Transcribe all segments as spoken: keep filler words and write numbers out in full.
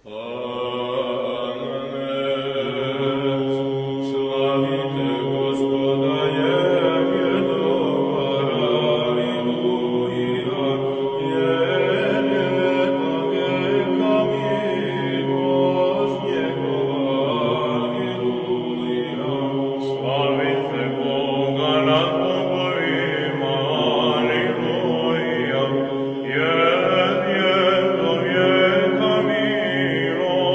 Aleluja,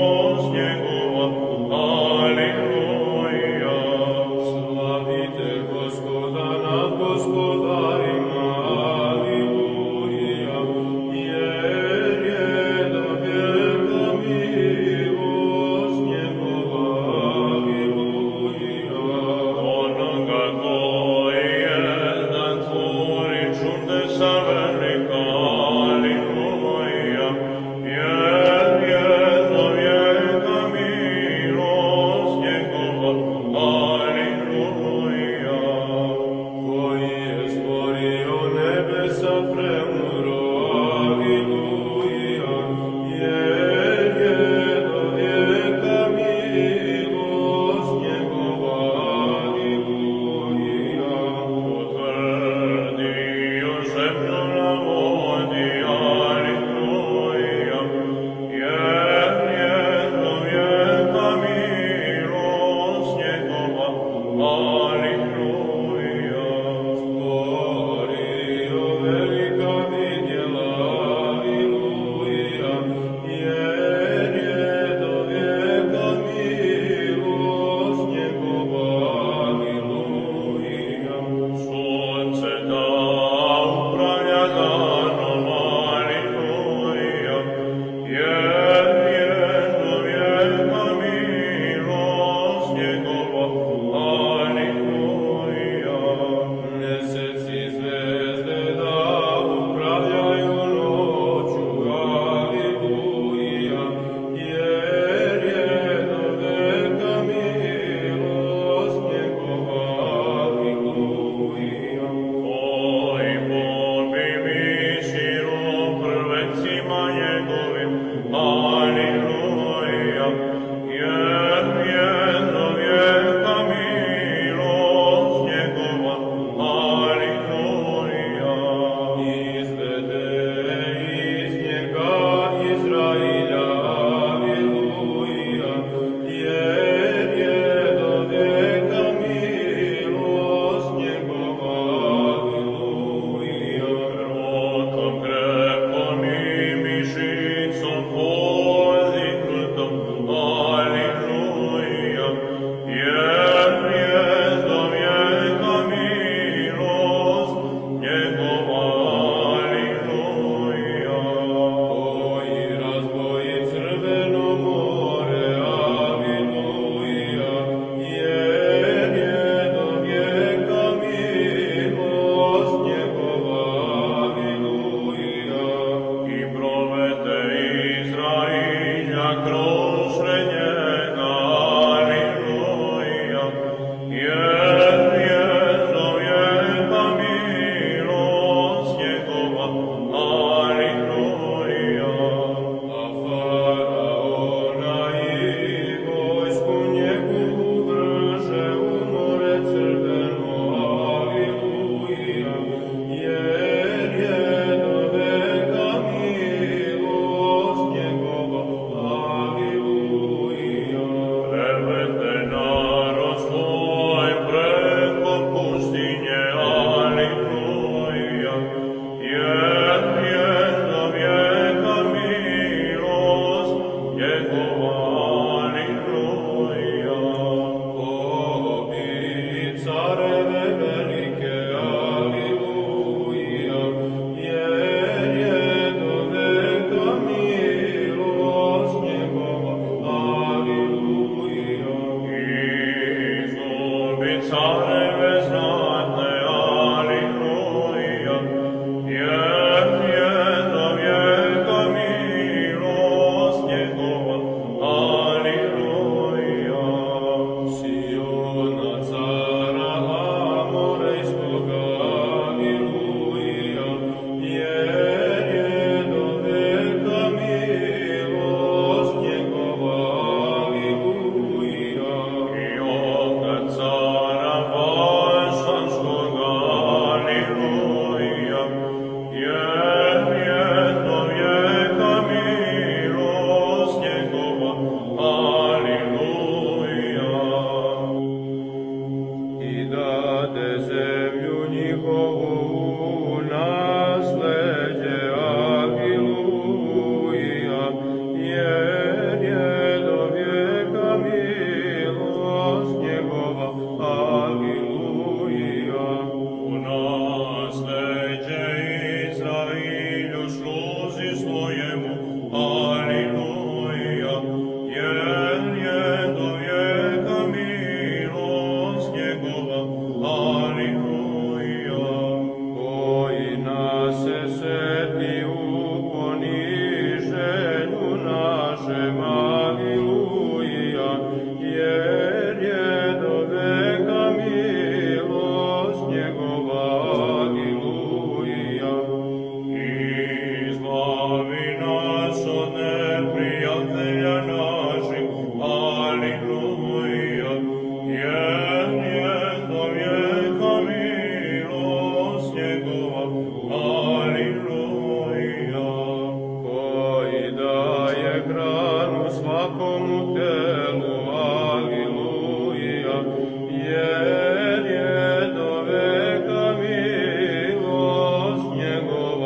svakomu telu, aliluja, jer je do veka milost njegova,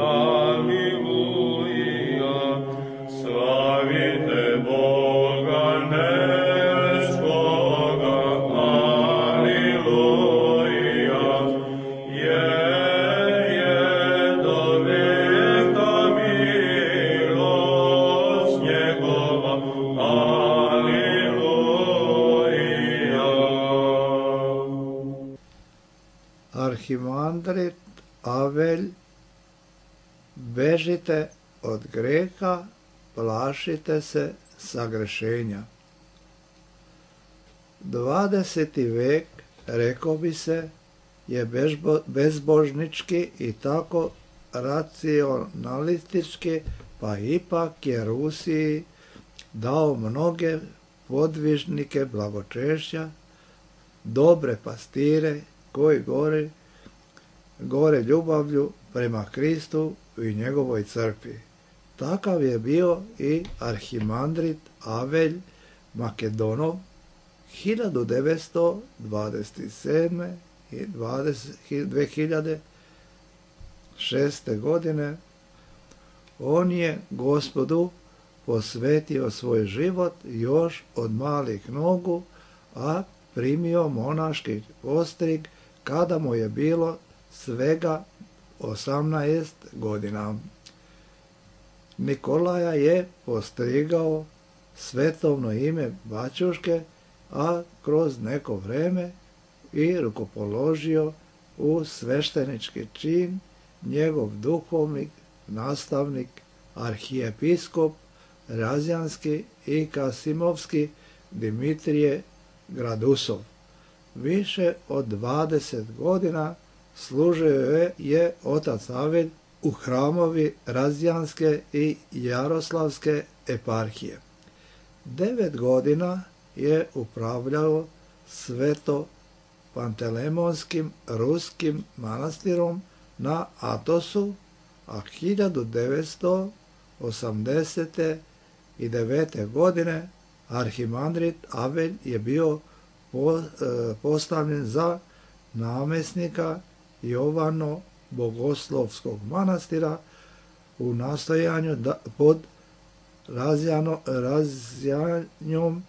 aliluja. Slavite Boga nebeskoga, aliluja, jer je do veka milost njegova, aliluja. Arhimandrit Avelj, bežite od greha, plašite se sagrešenja. dvadeseti vek, rekao bi se, je bezbo, bezbožnički i tako racionalistički, pa ipak je Rusiji dao mnoge podvižnike blagočešća, dobre pastire koji gore, gore ljubavlju prema Kristu i njegovoj crkvi. Takav je bio i arhimandrit Avelj Makedonov hiljadu devetsto dvadeset sedme i dve hiljade šeste. godine. On je Gospodu posvetio svoj život još od malih nogu, a primio monaški postrig kada mu je bilo svega osamnaest godina. Nikolaja je postrigao svetovno ime bačuške, a kroz neko vreme i rukopoložio u sveštenički čin njegov duhovnik, nastavnik, arhijepiskop Razjanski i Kasimovski Dimitrije Gradusov. Više od dvadeset godina služio je otac Avelj u hramovi Razjanske i Jaroslavske eparhije. Devet godina je upravljao sveto Pantelemonskim ruskim manastirom na Atosu, a hiljadu devetsto osamdeset devete. godine arhimandrit Avelj je bio postavljen za namjesnika Jovano Bogoslovskog manastira u nastojanju da pod razjano, razjanjom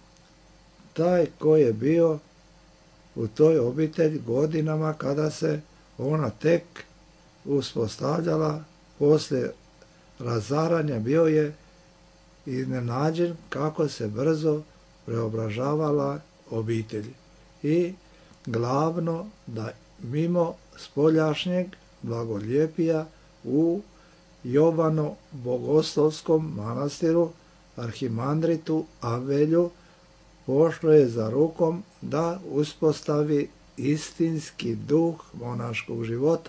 taj koji je bio u toj obitelji godinama kada se ona tek uspostavljala poslije razaranja, bio je iznenađen kako se brzo preobražavala obitelj. I glavno da mimo spoljašnjeg blagoljepija u Jovano Bogoslovskom manastiru arhimandritu Avelju pošlo je za rukom da uspostavi istinski duh monaškog života.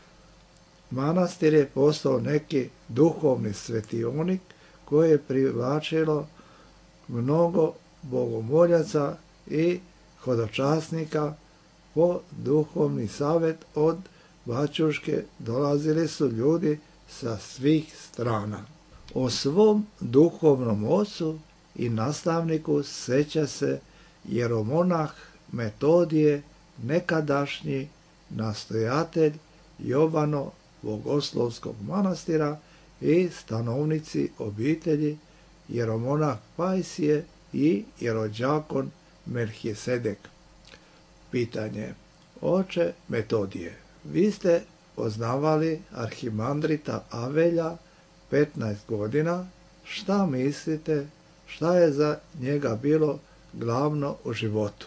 Manastir je postao neki duhovni svetionik koje je privlačilo mnogo bogomoljaca i hodočasnika. Po duhovni savjet od bačuške dolazili su ljudi sa svih strana. O svom duhovnom ocu i nastavniku sjeća se jeromonah Metodije, nekadašnji nastojatelj Jovano Bogoslovskog manastira i stanovnici obitelji jeromonah Pajsije i jerođakon Melhisedek. Pitanje. Oče Metodije, vi ste poznavali arhimandrita Avelja petnaest godina. Šta mislite, šta je za njega bilo glavno u životu?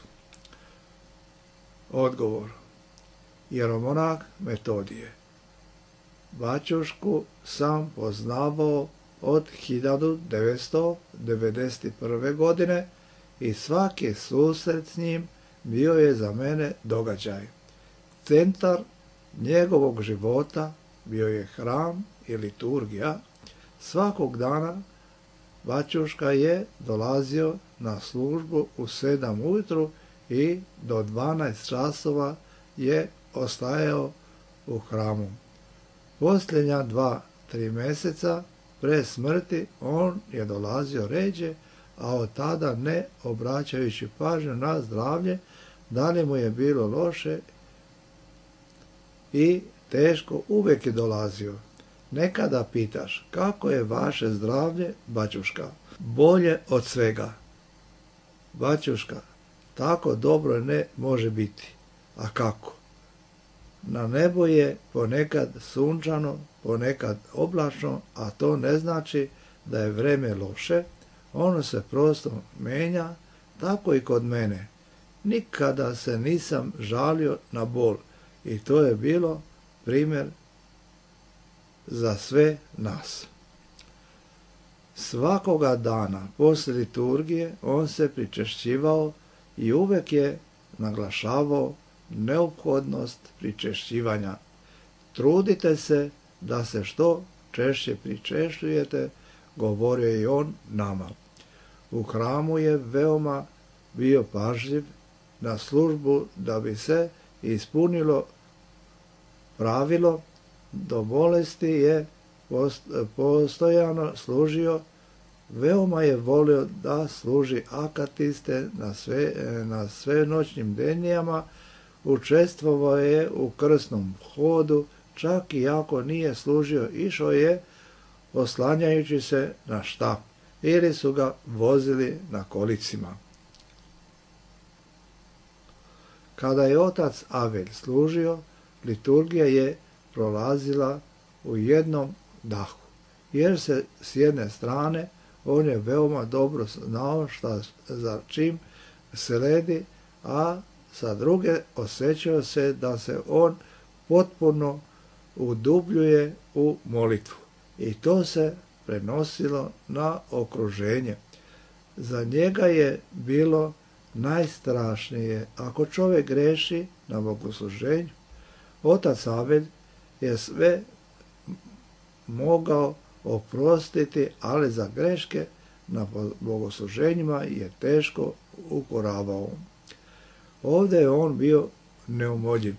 Odgovor. Jeromonah Metodije. Bačušku sam poznavao od hiljadu devetsto devedeset prve. godine i svaki susret s njim bio je za mene događaj. Centar njegovog života bio je hram i liturgija. Svakog dana bačuška je dolazio na službu u sedam ujutru i do dvanaest časova je ostajao u hramu. Posljednja dva, tri mjeseca pre smrti on je dolazio ređe, a od tada ne obraćajući pažnju na zdravlje, da li mu je bilo loše i teško, uvijek je dolazio. Nekada pitaš, kako je vaše zdravlje, bačuška? Bolje od svega. Bačuška, tako dobro ne može biti. A kako? Na nebu je ponekad sunčano, ponekad oblačno, a to ne znači da je vreme loše, ono se prosto menja, tako i kod mene. Nikada se nisam žalio na bol i to je bilo primjer za sve nas. Svakoga dana poslije liturgije on se pričešćivao i uvijek je naglašavao neophodnost pričešćivanja. Trudite se da se što češće pričešćujete, govorio je i on nama. U hramu je veoma bio pažljiv na službu da bi se ispunilo pravilo. Do bolesti je postojano služio, veoma je volio da služi akatiste na, sve, na svenoćnim denijama, učestvovao je u krsnom hodu, čak i ako nije služio, išao je oslanjajući se na štap ili su ga vozili na kolicima. Kada je otac Avelj služio, liturgija je prolazila u jednom dahu, jer se s jedne strane on je veoma dobro znao šta za čim sledi, a sa druge osjećao se da se on potpuno udubljuje u molitvu i to se prenosilo na okruženje. Za njega je bilo najstrašnije ako čovjek greši na bogosluženju. Otac Avelj je sve mogao oprostiti, ali za greške na bogosluženjima je teško ukoravao. Ovdje je on bio neumoljiv.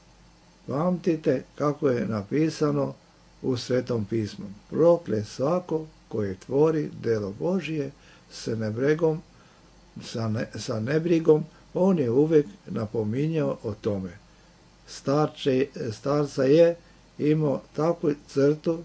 Pamtite kako je napisano u Svetom pismu. Proklet svako koji tvori delo Božije sa nebregom, sa, ne, sa nebrigom, on je uvijek napominjao o tome. Starče, starca je imao takvu crtu,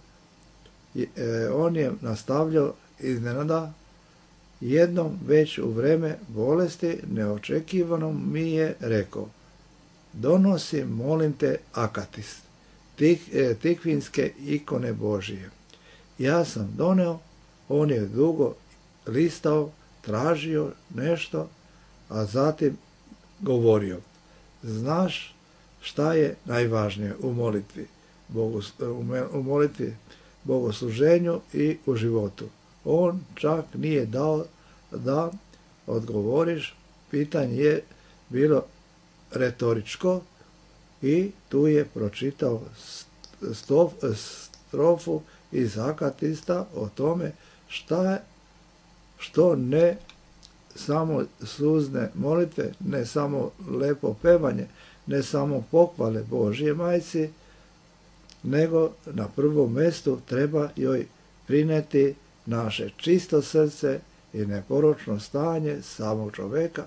e, on je nastavljao iznenada, jednom već u vreme bolesti neočekivanom mi je rekao: donosi, molim te, akatis, tih, e, tikvinske ikone Božije. Ja sam doneo, on je dugo listao, tražio nešto, a zatim govorio: znaš šta je najvažnije u molitvi, Bogos, u molitvi, bogosluženju i u životu? On čak nije dao da odgovoriš, pitanje je bilo retoričko i tu je pročitao stof, strofu iz akatista o tome šta, što ne samo suzne molitve, ne samo lepo pevanje, ne samo pohvale Božje majci, nego na prvom mjestu treba joj prineti naše čisto srce i neporočno stanje samog čovjeka,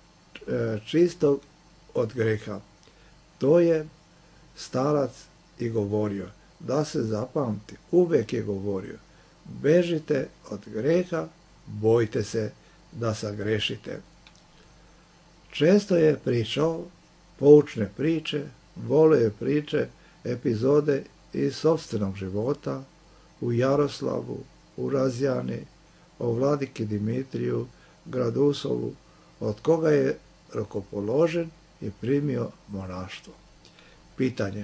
čistog od greha. To je starac i govorio, da se zapamti, uvijek je govorio: bežite od greha, bojte se da sagrešite. Često je pričao poučne priče, volio je priče, epizode iz sopstvenog života u Jaroslavu, u Razjani, o vladiki Dimitriju Gradusovu, od koga je rukopoložen i primio monaštvo. Pitanje.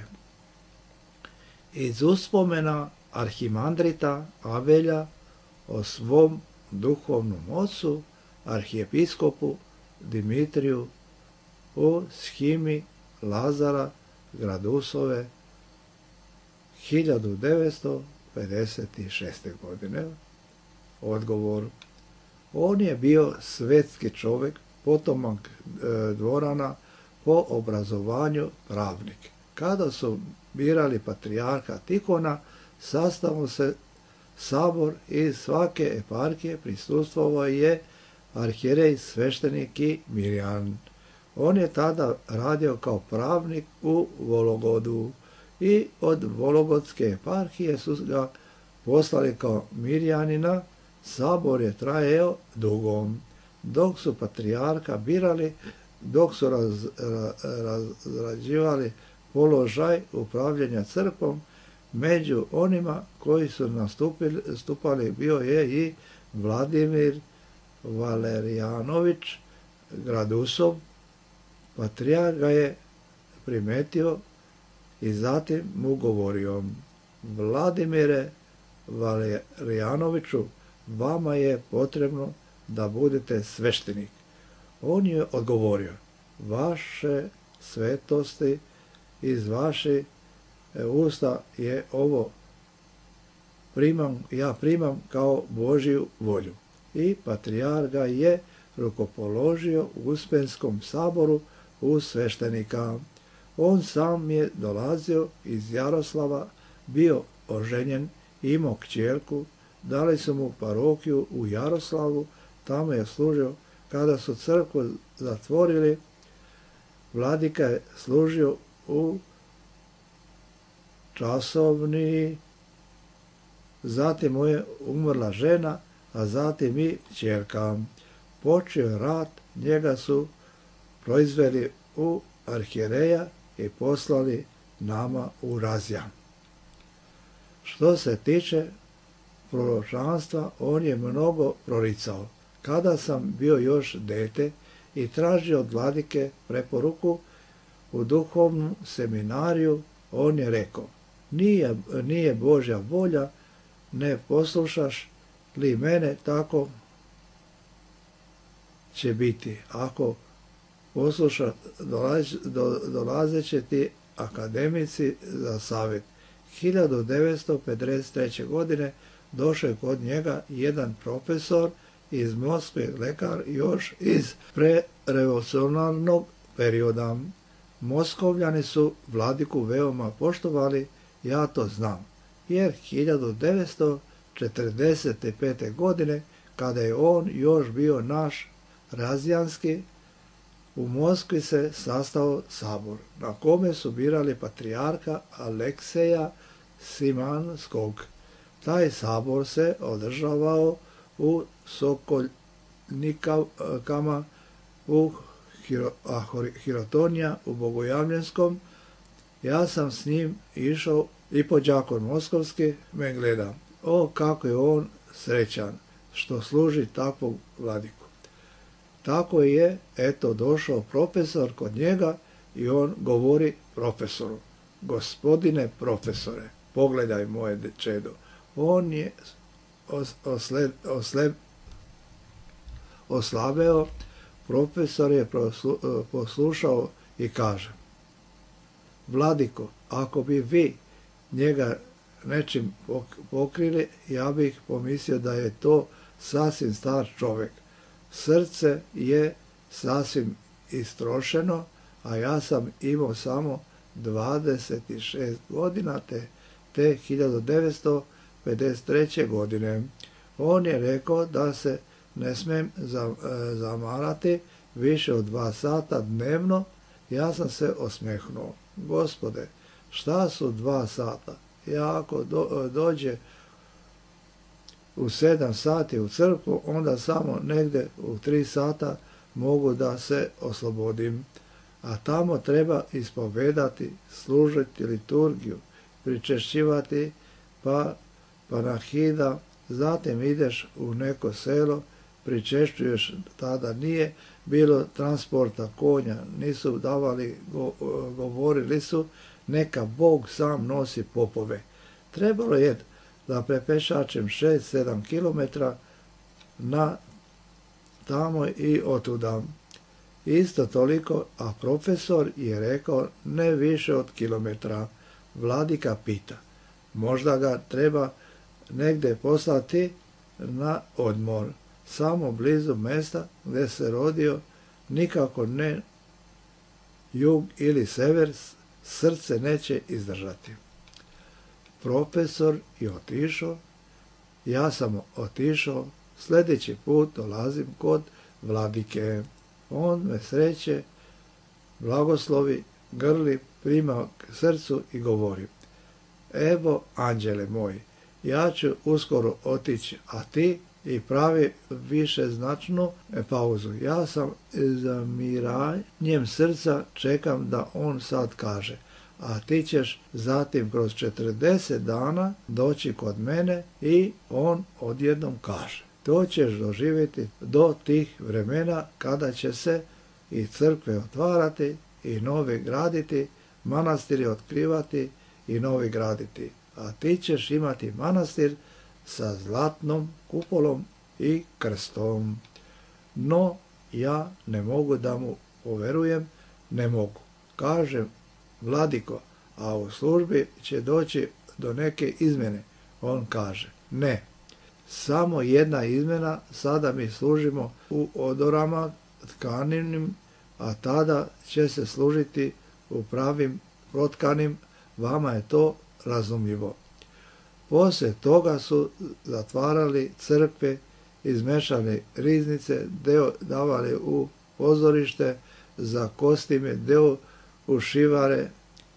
Iz uspomena arhimandrita Avelja o svom duhovnom ocu, arhijepiskopu Dimitriju u shimi Lazara Gradusove hiljadu devetsto pedeset šeste. godine. Odgovor. On je bio svetski čovjek, potomak e, dvorana, po obrazovanju pravnik. Kada su birali patrijarha Tihona, sastavno se sabor iz svake eparhije prisustvovao je arhijerej, sveštenik i Mirjan. On je tada radio kao pravnik u Vologodu i od Vologodske eparhije su ga poslali kao Mirjanina. Sabor je trajao dugo. Dok su patrijarha birali, dok su raz, razrađivali položaj upravljanja crkvom, među onima koji su nastupili, nastupali bio je i Vladimir Valerijanović Gradusov. Patrijarh ga je primetio i zatim mu govorio: Vladimire Valerijanoviću, vama je potrebno da budete sveštenik. On je odgovorio: vaše svetosti, iz vaših usta je ovo primam, ja primam kao Božju volju. I patrijarh ga je rukopoložio u Uspenskom saboru u sveštenika. On sam je dolazio iz Jaroslava, bio oženjen, imao kćerku, dali su mu parohiju u Jaroslavu, tamo je služio. Kada su crkvu zatvorili, vladika je služio u časovni, zatim mu je umrla žena, a zatim i kćerka. Počeo je rat, njega su proizveli u arhijereja i poslali nama u Razjan. Što se tiče proročanstva, on je mnogo proricao. Kada sam bio još dete i tražio od vladike preporuku u duhovnom seminariju, on je rekao: nije, nije Božja volja, ne poslušaš li mene, tako će biti. Ako posluša, dolazit će ti akademici za savjet. hiljadu devetsto pedeset treće. godine došao je kod njega jedan profesor iz Moskve, lekar još iz prerevolucionarnog perioda. Moskovljani su vladiku veoma poštovali, ja to znam, jer hiljadu devetsto četrdeset pete. godine, kada je on još bio naš razjanski, u Moskvi se sastao sabor, na kome su birali patrijarha Alekseja Simanskog. Taj sabor se održavao u Sokoljnikama, u Hirotonija, u Bogojavljenskom. Ja sam s njim išao i po đakon moskovski, me gleda. O, kako je on srećan što služi takvog vladiku. Tako je, eto, došao profesor kod njega i on govori profesoru: gospodine profesore, pogledaj moje čedo. On je osled, osled, oslabeo, profesor je poslušao i kaže: vladiko, ako bi vi njega nečim pokrili, ja bih pomislio da je to sasvim star čovjek. Srce je sasvim istrošeno, a ja sam imao samo dvadeset šest godina, te, te hiljadu devetsto pedeset treće. godine. On je rekao da se ne smijem zamarati više od dva sata dnevno. Ja sam se osmehnuo: gospode, šta su dva sata? Ja ako do, dođe u sedam sati u crkvu, onda samo negdje u tri sata mogu da se oslobodim. A tamo treba ispovedati, služiti liturgiju, pričešćivati pa panahida, zatim ideš u neko selo, pričešćuješ. Tada nije bilo transporta konja, nisu davali, go, govorili su neka Bog sam nosi popove. Trebalo je da prepešačem šest sedam kilometra na tamo i otuda. Isto toliko, a profesor je rekao ne više od kilometra. Vladika pita: možda ga treba negdje poslati na odmor, samo blizu mjesta gdje se rodio, nikako ne jug ili sever, srce neće izdržati. Profesor je otišao ja sam otišao, sljedeći put dolazim kod vladike. On me sreće, blagoslovi, grli, prima k srcu i govori: evo, anđele moji, ja ću uskoro otići, a ti? I pravi više značnu pauzu. Ja sam zamiranjem srca čekam da on sad kaže, a ti ćeš zatim kroz četrdeset dana doći kod mene i on odjednom kaže. To ćeš doživjeti do tih vremena kada će se i crkve otvarati i novi graditi, manastiri otkrivati i novi graditi. A ti ćeš imati manastir sa zlatnom kupolom i krstom. No, ja ne mogu da mu poverujem, ne mogu. Kažem, vladiko, a u službi će doći do neke izmjene. On kaže, ne, samo jedna izmjena, sada mi služimo u odorama tkaninim, a tada će se služiti u pravim protkanim, vama je to razumljivo. Poslije toga su zatvarali crkve, izmešali riznice, deo davali u pozorište za kostime, deo u šivare,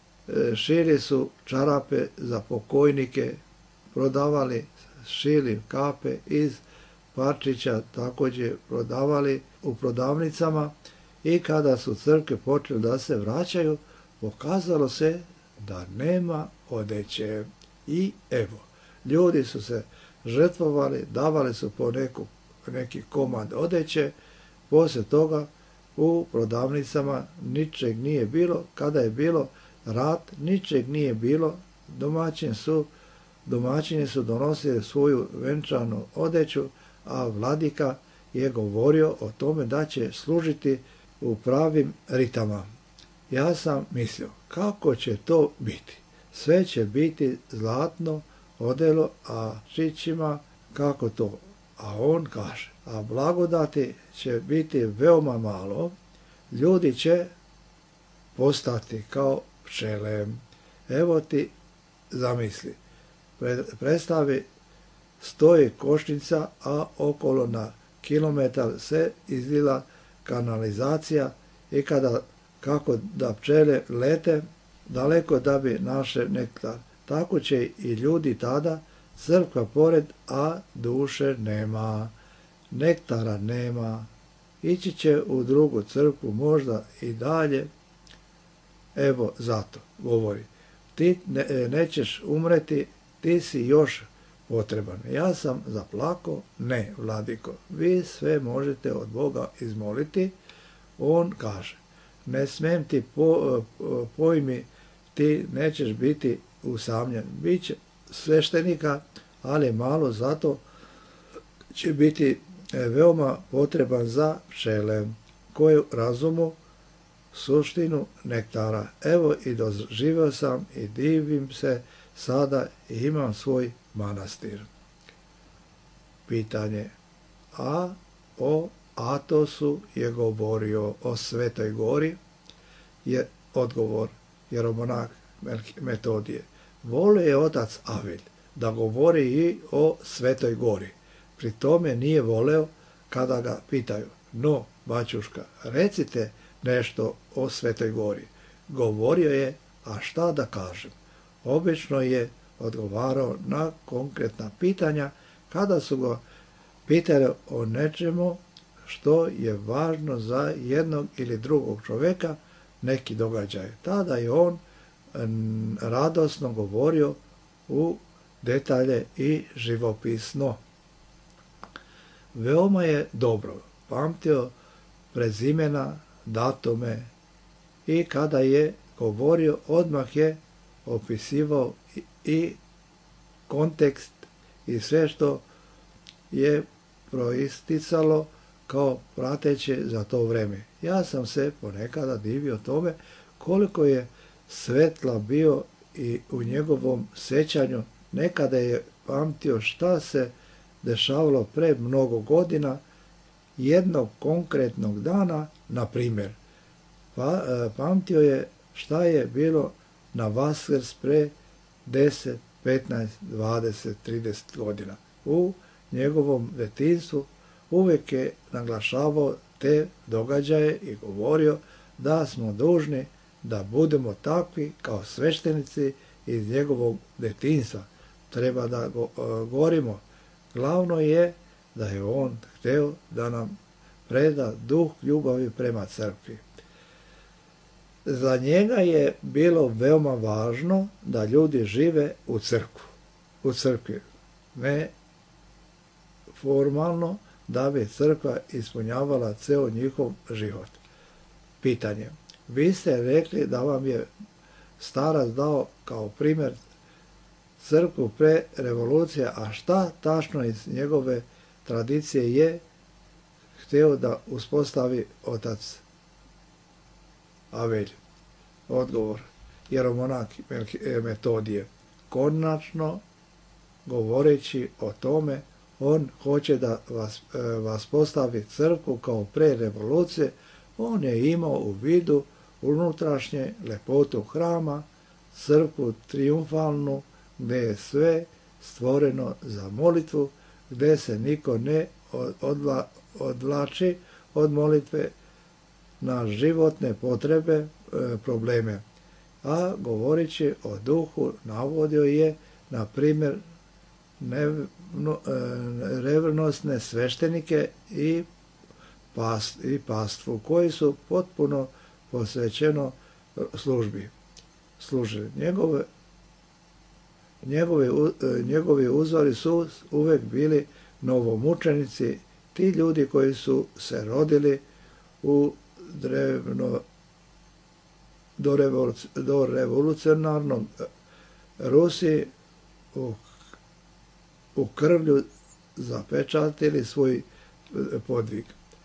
šili su čarape za pokojnike, prodavali, šili kape iz parčića, također prodavali u prodavnicama i kada su crkve počeli da se vraćaju, pokazalo se da nema odeće. I evo, ljudi su se žrtvovali, davali su po neku, neki komad odeće, poslije toga u prodavnicama ničeg nije bilo, kada je bilo rat, ničeg nije bilo, domaćini su, domaćini su donosili svoju venčanu odeću, a vladika je govorio o tome da će služiti u pravim ritama. Ja sam mislio, kako će to biti? Sve će biti zlatno odelo, a čićima kako to? A on kaže, a blagodati će biti veoma malo, ljudi će postati kao pčele. Evo ti zamisli, predstavi, stoji košnica, a okolo na kilometar se izlila kanalizacija i kada kako da pčele lete daleko da bi naše nektar. Tako će i ljudi tada, crkva pored, a duše nema, nektara nema, ići će u drugu crkvu, možda i dalje. Evo zato, govori, ti ne, nećeš umreti, ti si još potreban. Ja sam zaplakao, ne, vladiko, vi sve možete od Boga izmoliti. On kaže, ne smem ti po, pojmi, ti nećeš biti usamljen. Biće sveštenika, ali malo, zato će biti veoma potreban za pčele koje razumu suštinu nektara. Evo i doživio sam i divim se sada i imam svoj manastir. Pitanje. A o Atosu je govorio o Svetoj gori, je odgovor jeromonah Metodije. Volio je otac Avilj da govori i o Svetoj gori. Pri tome nije voleo kada ga pitaju, no, bačuška, recite nešto o Svetoj gori. Govorio je, a šta da kažem? Obično je odgovarao na konkretna pitanja kada su ga pitali o nečemu što je važno za jednog ili drugog čovjeka, neki događaj. Tada je on radosno govorio u detalje i živopisno. Veoma je dobro pamtio prezimena, datume i kada je govorio, odmah je opisivao i kontekst i sve što je proisticalo kao prateće za to vrijeme. Ja sam se ponekada divio tome koliko je svetla bio i u njegovom sećanju. Nekada je pamtio šta se dešavalo pre mnogo godina, jednog konkretnog dana, na primjer. Pa, pamtio je šta je bilo na Vaskrs pre deset, petnaest, dvadeset, trideset godina. u njegovom detinjstvu uvijek je naglašavao te događaje i govorio da smo dužni da budemo takvi kao sveštenici iz njegovog detinjstva. Treba da go, govorimo. Glavno je da je on htio da nam preda duh ljubavi prema crkvi. Za njega je bilo veoma važno da ljudi žive u crkvu, u crkvi, ne formalno, da bi crkva ispunjavala ceo njihov život. Pitanje. Vi ste rekli da vam je starac dao kao primjer crkvu pre revolucije, a šta tačno iz njegove tradicije je htio da uspostavi otac Avelj? Odgovor. Jeromonak Metodije. Konačno, govoreći o tome, on hoće da vas, vas postavi crkvu kao pre revolucije. On je imao u vidu unutrašnje lepotu hrama, crkvu triumfalnu, gdje je sve stvoreno za molitvu, gdje se niko ne odla, odvlači od molitve na životne potrebe, e, probleme. A govoreći o duhu, navodio je, na primjer, revnosne sveštenike i, past, i pastvu, koji su potpuno posvećeno službi služili. Njegove, njegovi, njegovi uzori su uvek bili novomučenici, ti ljudi koji su se rodili u drevno, do, revoluc, do revolucionarnog Rusiji, u, u krvlju zapečatili svoj podvig.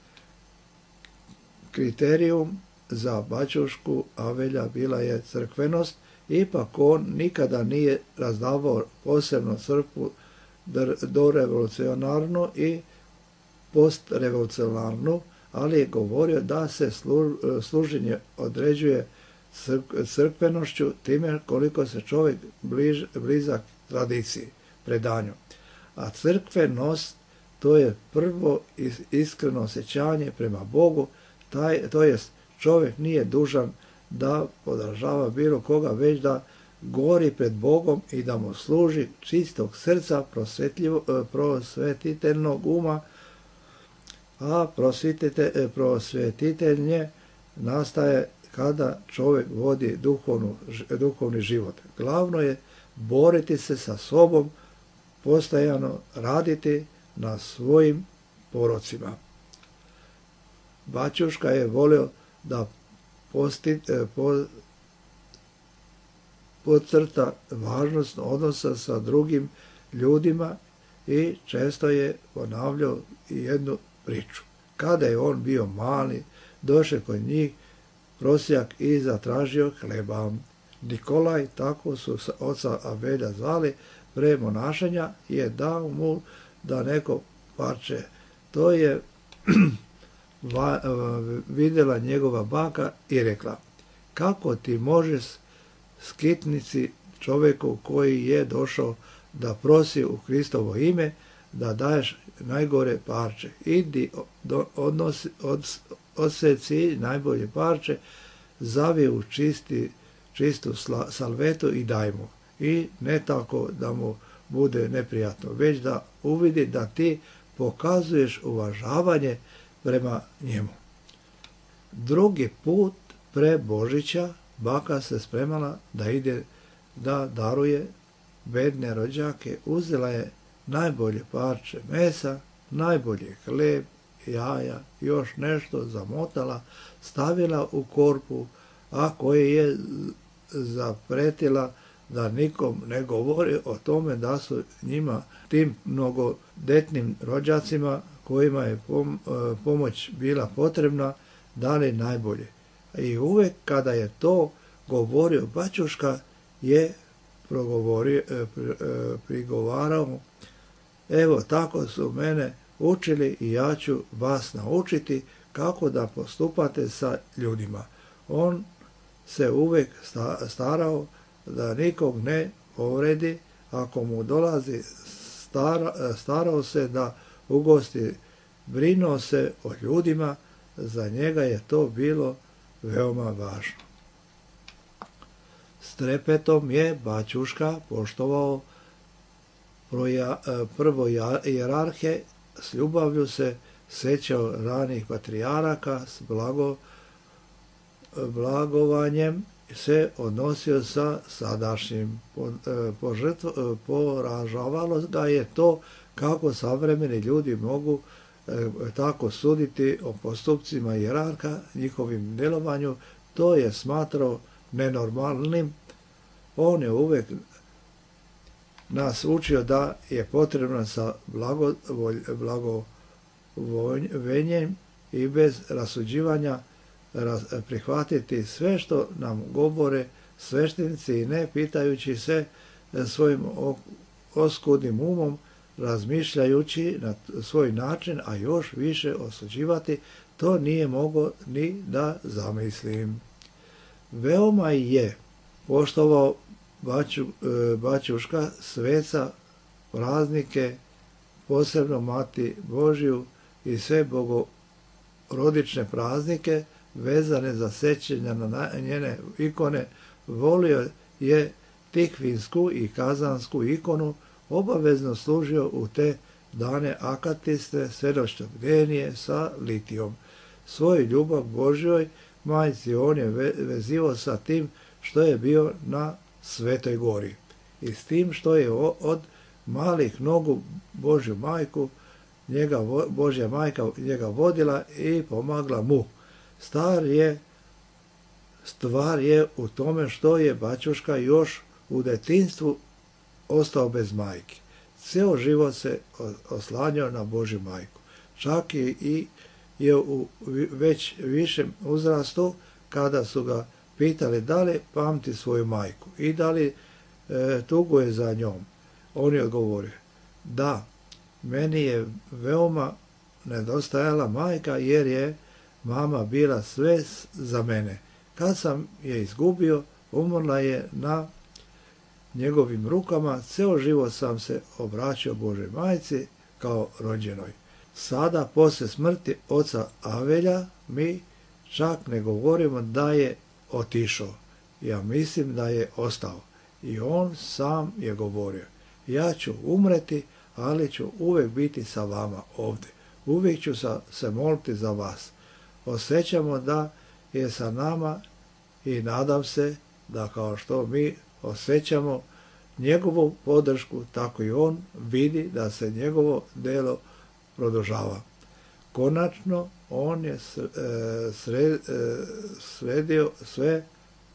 Kriterijum za bačušku Avelja bila je crkvenost, ipak on nikada nije razdavao posebno crkvu dorevolucionarnu i postrevolucionarnu, ali je govorio da se služenje određuje crkvenošću time koliko se čovjek bliž, blizak tradiciji, predanju. A crkvenost, to je prvo iskreno osjećanje prema Bogu, taj, to jest čovjek nije dužan da podržava bilo koga, već da gori pred Bogom i da mu služi čistog srca, prosvetiteljnog uma, a prosvetitelj nastaje kada čovjek vodi duhovnu, duhovni život. Glavno je boriti se sa sobom, postajano raditi na svojim porocima. Bačuška je volio da posti, po, podcrta važnost odnosa sa drugim ljudima i često je ponavljao jednu priču. Kada je on bio mali, došao kod njih prosjak i zatražio hleba. Nikolaj, tako su oca Avelja zvali, pre monašanja, je dao mu da neko parče. To je va, vidjela njegova baka i rekla: kako ti možeš skitnici čovjeku koji je došao da prosi u Hristovo ime, da daješ najgore parče? Idi, do, odnosi, od, odseci najbolje parče, zavi u čisti, čistu sla, salvetu i daj mu. I ne tako da mu bude neprijatno, već da uvidi da ti pokazuješ uvažavanje prema njemu. Drugi put pre Božića baka se spremala da ide da daruje bedne rođake. Uzela je najbolje parče mesa, najbolje hleb, jaja, još nešto zamotala, stavila u korpu, a koje je zapretila da nikom ne govori o tome da su njima, tim mnogodetnim rođacima kojima je pom, pomoć bila potrebna, dali najbolje. I uvek kada je to govorio bačuška, je progovorio, prigovarao: evo, tako su mene učili i ja ću vas naučiti kako da postupate sa ljudima. On se uvek starao da nikog ne povredi. Ako mu dolazi stara, starao se da ugosti, brinuo se o ljudima, za njega je to bilo veoma važno. S trepetom je bačuška poštovao prvo hijerarhe, s ljubavlju se sećao ranih patrijaraka, s blago, blagovanjem se odnosio sa sadašnjim. Poražavalo ga je to kako savremeni ljudi mogu tako suditi o postupcima hijerarha, njihovim djelovanju. To je smatrao nenormalnim. On je uvijek nas učio da je potrebno sa blagovoljenjem i bez rasuđivanja prihvatiti sve što nam govore sveštenici i ne pitajući se svojim oskudnim umom, razmišljajući na svoj način, a još više osuđivati, to nije mogao ni da zamislim. Veoma je poštovao baču, bačuška, sveca, praznike, posebno Mati Božju i sve bogorodične praznike vezane za sećanja na njene ikone. Volio je tikvinsku i kazansku ikonu, obavezno služio u te dane akatiste, svedočno bdenije sa litijom. Svoju ljubav Božjoj majci on je vezivao sa tim što je bio na Svetoj gori i s tim što je od malih nogu Božju majku, njega, Božja majka njega vodila i pomagla mu. Star je, stvar je u tome što je bačuška još u detinjstvu ostao bez majke. Ceo život se oslanjao na Božju majku. Čak i je u već višem uzrastu, kada su ga pitali da li pamti svoju majku i da li e, tuguje za njom, on je odgovorio: da, meni je veoma nedostajala majka, jer je mama bila sve za mene. Kad sam je izgubio, umrla je na njegovim rukama. Ceo život sam se obraćao Božoj majci kao rođenoj. Sada, poslije smrti oca Avelja, mi čak ne govorimo da je otišao. Ja mislim da je ostao. I on sam je govorio: ja ću umreti, ali ću uvijek biti sa vama ovdje. Uvijek ću se moliti za vas. Osjećamo da je sa nama i nadam se da kao što mi osjećamo njegovu podršku, tako i on vidi da se njegovo delo produžava. Konačno, on je sredio sve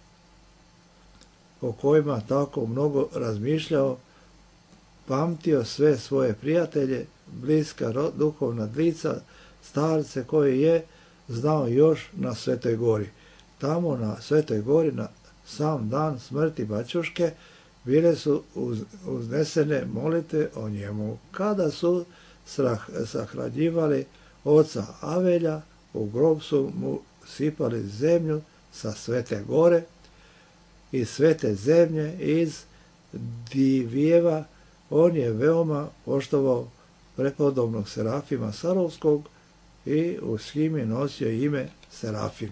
o kojima tako mnogo razmišljao, pamtio sve svoje prijatelje, bliska duhovna lica, starce koje je znao još na Svetoj gori. Tamo na Svetoj gori, na sam dan smrti bačuške, bile su uz, uznesene molitve o njemu. Kada su sahranjivali oca Avelja, u grob su mu sipali zemlju sa Svete gore i svete zemlje iz Divijeva. On je veoma poštovao prepodobnog Serafima Sarovskog i u shimi nosio ime Serafim.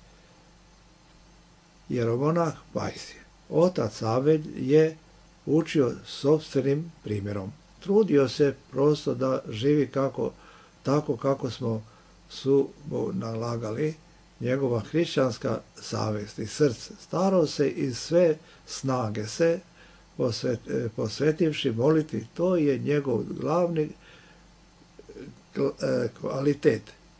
Jeromonah Pajsije. Otac Avelj je učio sopstvenim primjerom. Trudio se prosto da živi kako, tako kako smo su mu nalagali njegova hrišćanska savjest i srce. Starao se iz sve snage se posvet, posvetivši moliti. To je njegov glavni kvalitet.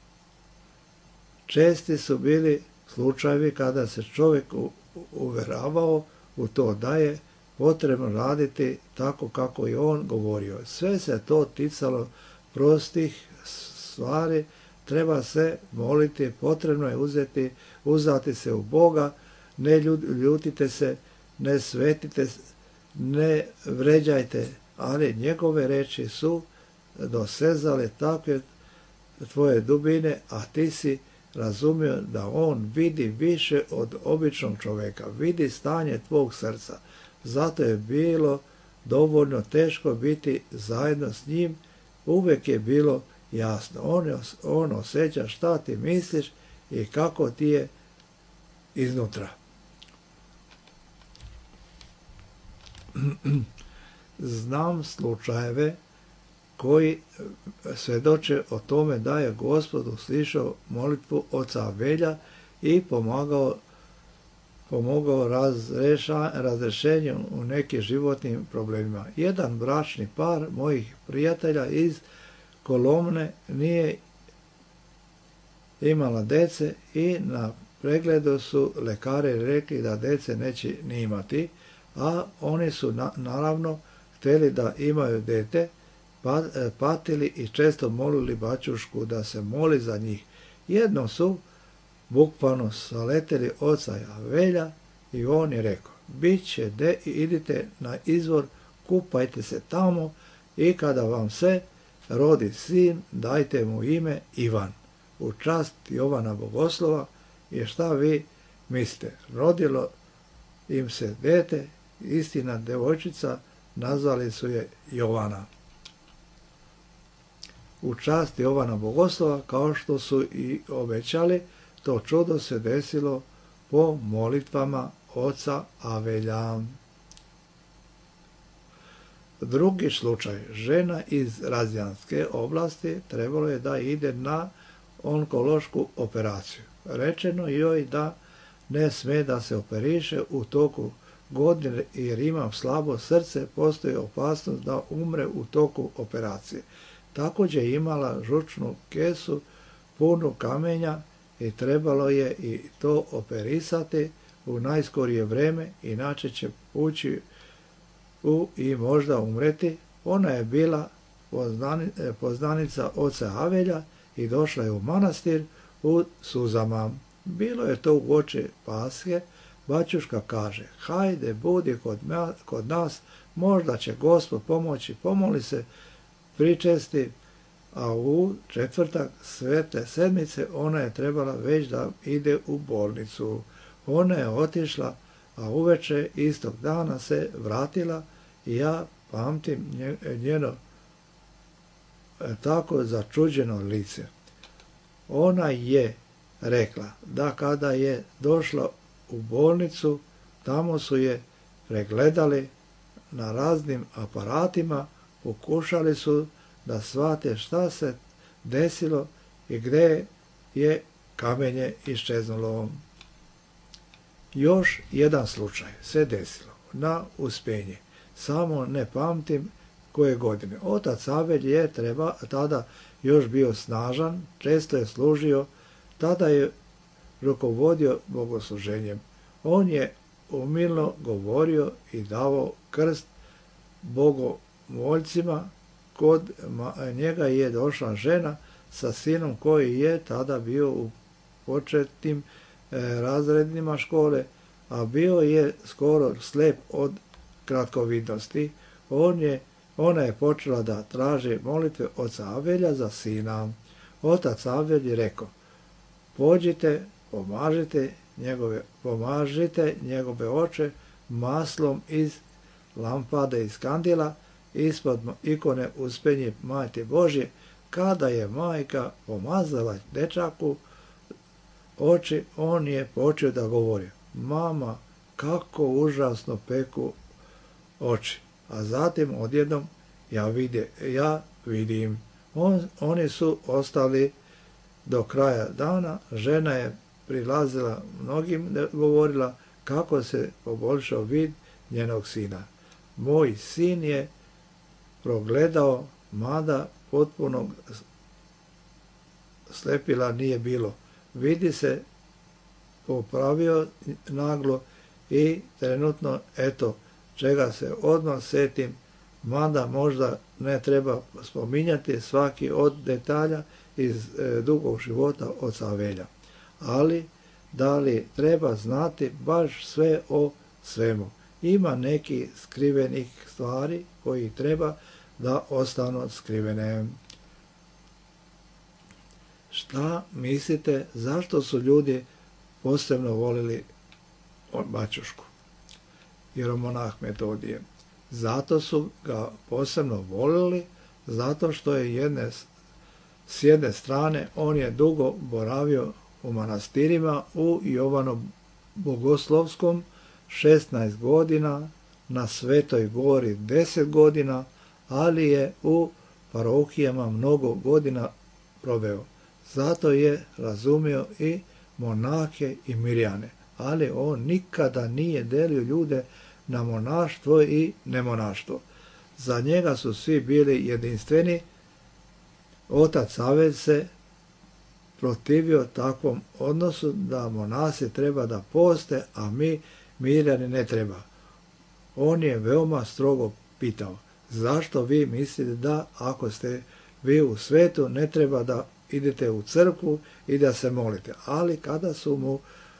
Česti su bili slučajevi kada se čovjek uveravao u to da je potrebno raditi tako kako je on govorio. Sve se to ticalo prostih stvari, treba se moliti, potrebno je uzeti, uzati se u Boga, ne ljutite se, ne svetite, ne vređajte, ali njegove reči su dosezale takve tvoje dubine, a ti si razumio da on vidi više od običnog čovjeka, vidi stanje tvog srca. Zato je bilo dovoljno teško biti zajedno s njim, uvijek je bilo jasno. On, on osjeća šta ti misliš i kako ti je iznutra. Znam slučajeve koji svjedoče o tome da je Gospod uslišao molitvu oca Avelja i pomagao, pomogao razreša, razrešenju u nekim životnim problemima. Jedan bračni par mojih prijatelja iz Kolomne nije imala dece i na pregledu su lekari rekli da dece neće ni imati, a oni su na, naravno htjeli da imaju dete, pa, patili i često molili bačušku da se moli za njih. Jednom su bukvalno saletili oca Avelja i on je rekao, bit će de, idite na izvor, kupajte se tamo i kada vam se rodi sin, dajte mu ime Ivan, u čast Jovana Bogoslova. I šta vi mislite? Rodilo im se dete, istina devojčica, nazvali su je Jovana. U čast Jovana Bogoslova, kao što su i obećali, to čudo se desilo po molitvama oca Avelja. Drugi slučaj, žena iz Razjanske oblasti trebalo je da ide na onkološku operaciju. Rečeno joj da ne sme da se operiše u toku godine jer ima slabo srce, postoji opasnost da umre u toku operacije. Također je imala žučnu kesu punu kamenja i trebalo je i to operisati u najskorije vrijeme, inače će ući u i možda umreti. Ona je bila poznanica oca Avelja i došla je u manastir u suzama. Bilo je to uoči Paske. Bačuška kaže, hajde budi kod, kod nas, možda će Gospod pomoći, pomoli se pričesti, a u četvrtak svete sedmice ona je trebala već da ide u bolnicu. Ona je otišla, a uveče istog dana se vratila i ja pamtim njeno tako začuđeno lice. Ona je rekla da kada je došla u bolnicu, tamo su je pregledali na raznim aparatima, pokušali su da shvate šta se desilo i gdje je kamenje iščeznulo. Još jedan slučaj se desilo na Uspenje, samo ne pamtim koje godine. Otac Avelj je treba, tada još bio snažan, često je služio, tada je rukovodio bogosluženjem. On je umilno govorio i davao krst bogomoljcima. Kod njega je došla žena sa sinom koji je tada bio u početnim e, razredima škole, a bio je skoro slep od kratkovidnosti. On je, ona je počela da traži molitve oca Avelja za sina. Otac Avelj je rekao, pođite, pomažite njegove, pomažite njegove oče maslom iz lampade iz kandila, ispod ikone Uspenje Majke Božje. Kada je majka pomazala dečaku oči, on je počeo da govori, mama, kako užasno peku oči. A zatim odjednom ja, vide, ja vidim. On, oni su ostali do kraja dana. Žena je prilazila mnogim, govorila kako se poboljšao vid njenog sina. Moj sin je progledao, mada potpunog slepila nije bilo. Vidi se, popravio naglo i trenutno, eto, čega se odmah setim, mada možda ne treba spominjati svaki od detalja iz e, dugog života oca Avelja. Ali, da li treba znati baš sve o svemu? Ima neki skrivenih stvari koji treba da ostanu skrivene. Šta mislite, zašto su ljudi posebno volili bačušku, jeromonah Metodije? Zato su ga posebno volili, zato što je jedne, s jedne strane on je dugo boravio u manastirima u Jovanom Bogoslovskom šesnaest godina, na Svetoj Gori deset godina, ali je u parohijama mnogo godina proveo. Zato je razumio i monahe i mirjane, ali on nikada nije delio ljude na monaštvo i nemonaštvo. Za njega su svi bili jedinstveni. Otac Savelj se protivio takvom odnosu da monasi treba da poste, a mi mirjani ne treba. On je veoma strogo pitao, zašto vi mislite da ako ste vi u svetu ne treba da idete u crkvu i da se molite. Ali kada su mu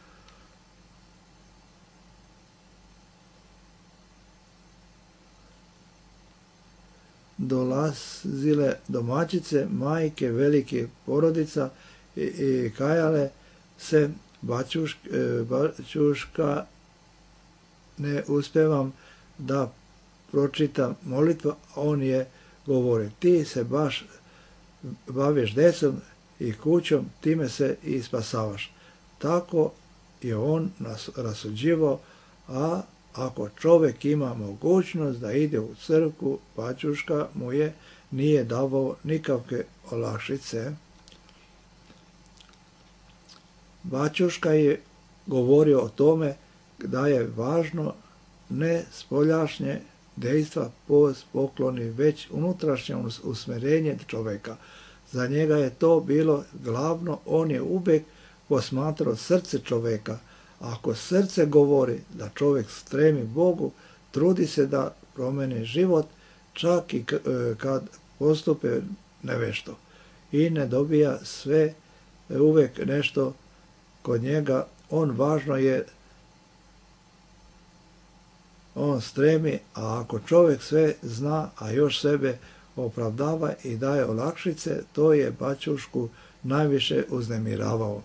dolazile domaćice, majke velike porodica i, i kajale se, bačuška, bačuška, ne uspevam da pročitam molitvu, on je govori, ti se baš baviš decom i kućom, time se i spasavaš. Tako je on nas rasuđivao, a ako čovjek ima mogućnost da ide u crkvu, bačuška mu je nije davao nikakve olakšice. Bačuška je govorio o tome da je važno ne spoljašnje dejstva post pokloni, već unutrašnje usmjerenje čovjeka. Za njega je to bilo glavno, on je uvijek posmatrao srce čovjeka. Ako srce govori da čovjek stremi Bogu, trudi se da promeni život, čak i kad postupe nevešto. I ne dobija sve, uvijek nešto kod njega, on važno je, on stremi, a ako čovjek sve zna, a još sebe opravdava i daje olakšice, to je bačušku najviše uznemiravao.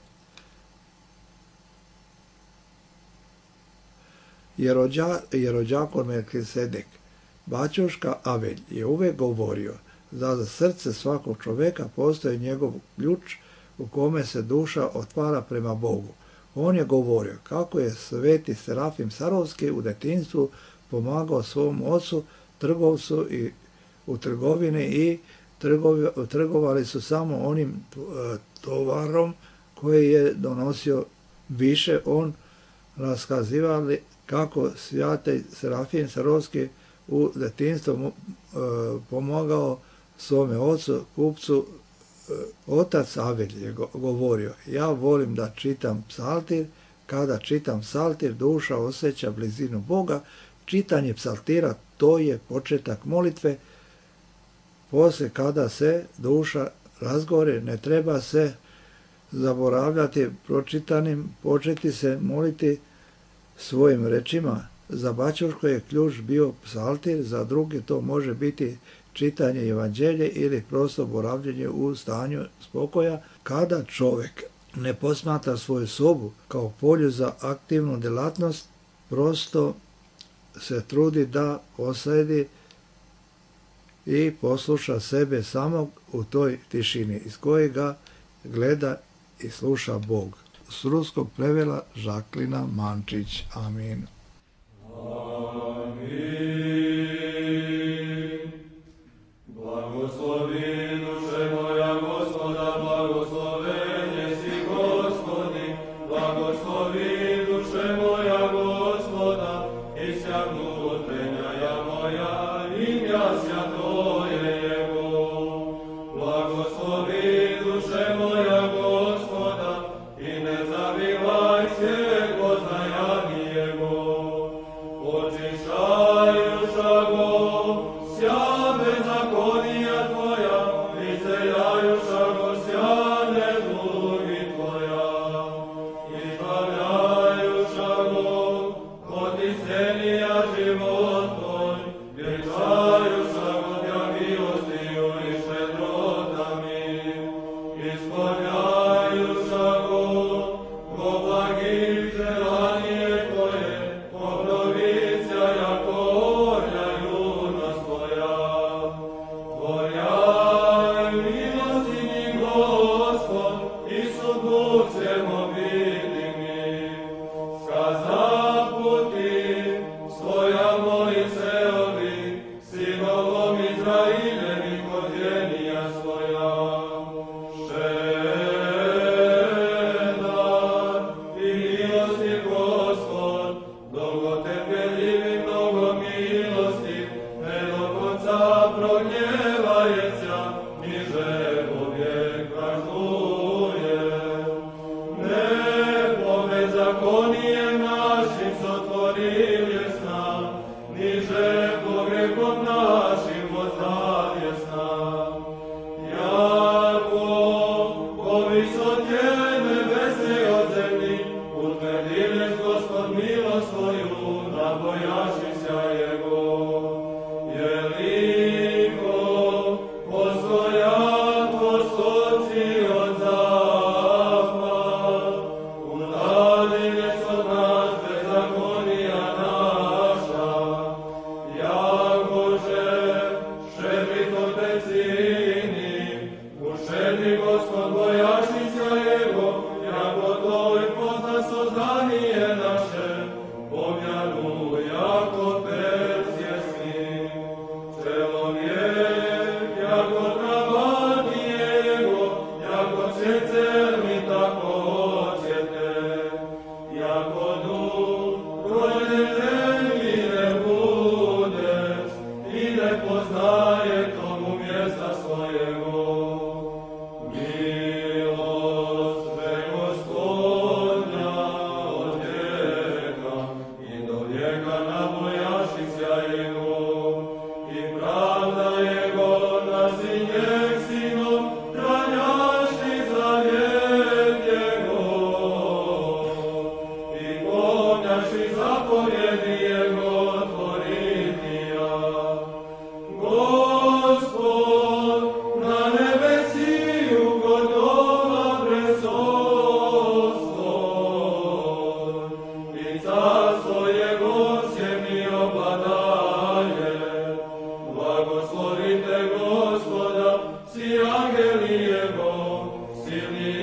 Jerođakon Melkisedek, bačuška Avelj, je uvijek govorio da za srce svakog čovjeka postoji njegov ključ u kome se duša otvara prema Bogu. On je govorio kako je sveti Serafim Sarovski u detinjstvu pomagao svom ocu, trgovcu i u trgovini i trgovi, trgovali su samo onim tovarom koji je donosio više. On raskazivali kako svjatej Serafim Sarovski u detinjstvu e, pomagao svome ocu, kupcu. Otac Avelj je govorio, ja volim da čitam psaltir, kada čitam psaltir duša osjeća blizinu Boga, čitanje psaltira to je početak molitve, poslije kada se duša razgore ne treba se zaboravljati pročitanim, početi se moliti svojim rečima. Za bačušku je ključ bio psaltir, za druge to može biti čitanje evanđelje ili prosto boravljenje u stanju spokoja. Kada čovjek ne posmatra svoju sobu kao polju za aktivnu djelatnost, prosto se trudi da osjedi i posluša sebe samog u toj tišini iz koje ga gleda i sluša Bog. S ruskog prevela Žaklina Mančić. Amin. Tvoje, po provicija jako orljaju, bojašnica Jego, jako to i pozna sozdanje naše, pomjanu jako persje si. Čelom je, jako trabati Jego, jako srce mi tako ocijete, jako duh, rođen mi ne budeš, i ne poznaje tomu mjesta svojego. Milost ve Gospodnja od vijeka i do vijeka nabojašися Jego, i pravda Jego na sinjeg sinom, ranjašni zavjet Jego, i pomnjaši zapovjedi Jego tvoritija. Gospod na nebesiju gotova presos svoj, i carstvo Jego se mi obadaje. Blagoslovite Gospoda, svi angeli Jego, silni